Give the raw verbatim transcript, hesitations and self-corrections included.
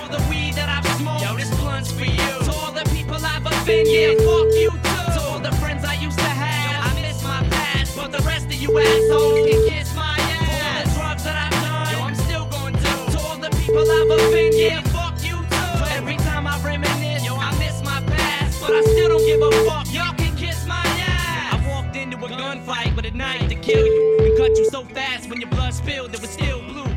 all the weed that I've smoked. Yo, this blunt's for you. To all the people I've offended, yeah, fuck you too. To all the friends I used to have, yo, I miss my past, but the rest of you assholes can kiss my ass. For all the drugs that I've done, yo, I'm still gonna do. To all the people I've offended, yeah, fuck you too. Every time I reminisce, yo, I miss my past, but I still don't give a fuck. Y'all can kiss my ass. I walked into a gunfight with a knife to kill you and cut you so fast when your blood spilled it was still blue.